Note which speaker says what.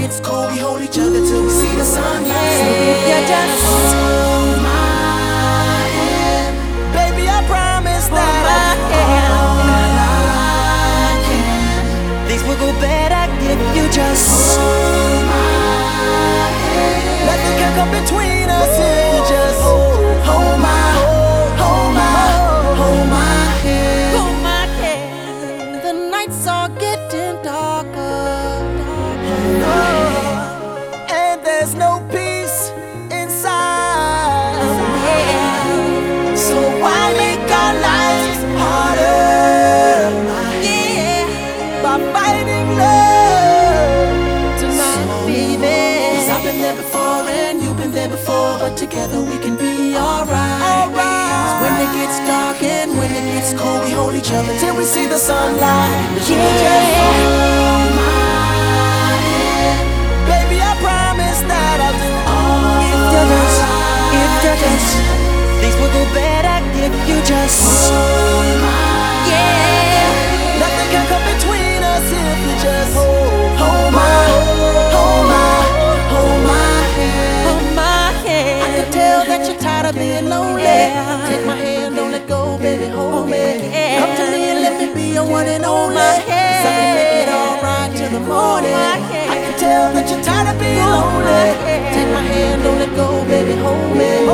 Speaker 1: gets cold, we hold each other till we see the sunlight.
Speaker 2: So if you just
Speaker 1: hold my hand, baby, I promise that I'll do all I can.
Speaker 2: things will go better if you just
Speaker 1: Hold my hand. Nothing can come between us if you just hold my hand.
Speaker 2: hold my hand. The nights are getting darker,
Speaker 1: And there's no peace inside. So why make our lives harder by fighting love
Speaker 2: tonight, baby.
Speaker 1: 'Cause I've been there before and you've been there before, but together we can be alright. When it gets dark and when it gets cold, we hold each other till we see the sunlight.
Speaker 2: Yeah.
Speaker 1: Hold my hand. Baby, I promise that I'll do all
Speaker 2: If you just, things will go better if you just,
Speaker 1: hold my
Speaker 2: yeah.
Speaker 1: Nothing can come between us if you just hold my hand.
Speaker 2: Hold my hand.
Speaker 1: I can tell that you're tired of being lonely.
Speaker 2: Yeah.
Speaker 1: Take my hand, don't let go, baby, hold me.
Speaker 2: Yeah.
Speaker 1: Come to me and let me be your one and only.
Speaker 2: my
Speaker 1: 'Cause I can make it alright till the morning.
Speaker 2: my hand.
Speaker 1: I can tell that you're tired of being
Speaker 2: Hold my
Speaker 1: lonely.
Speaker 2: hand.
Speaker 1: Take my hand, don't let go, baby, hold me.